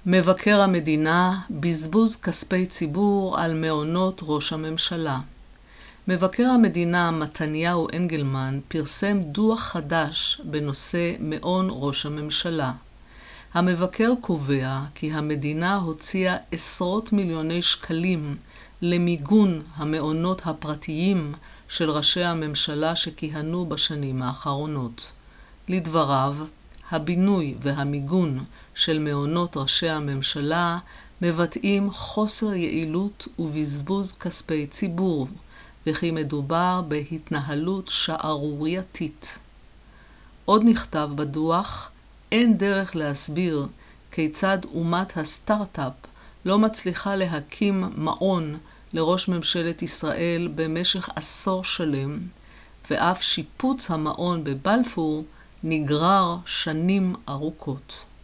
מבקר המדינה, בזבוז כספי ציבור על מעונות ראש הממשלה. מבקר המדינה מתניהו אנגלמן פרסם דוח חדש בנושא מעון ראש הממשלה. המבקר קובע כי המדינה הוציאה עשרות מיליוני שקלים למיגון המעונות הפרטיים של ראשי הממשלה שכיהנו בשנים האחרונות. לדבריו, הבינוי והמיגון של מעונות ראשי הממשלה מבטאים חוסר יעילות ובזבוז כספי ציבור, וכי מדובר בהתנהלות שערורייתית. עוד נכתב בדוח, אין דרך להסביר כיצד אומת הסטארט-אפ לא מצליחה להקים מעון לראש ממשלת ישראל במשך עשור שלם, ואף שיפוץ המעון בבלפור נגרר שנים ארוכות.